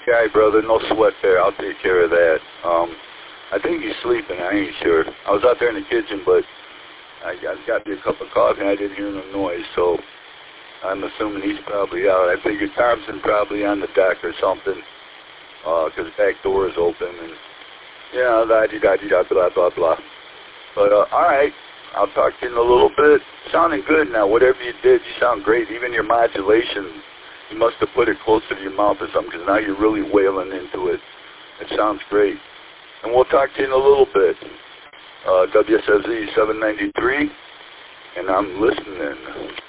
Yeah, brother, no sweat there. I'll take care of that. I think he's sleeping. I ain't sure. I was out there in the kitchen, but I got me a cup of coffee and I didn't hear no noise, so I'm assuming he's probably out. I figured Thompson probably on the deck or something, because the back door is open, and, da-di-da-di-da, blah, blah, blah. But, all right, I'll talk to you in a little bit. Sounding good now. Whatever you did, you sound great. Even your modulation, you must have put it closer to your mouth or something, because now you're really wailing into it. It sounds great. And we'll talk to you in a little bit. WSFZ 793, and I'm listening.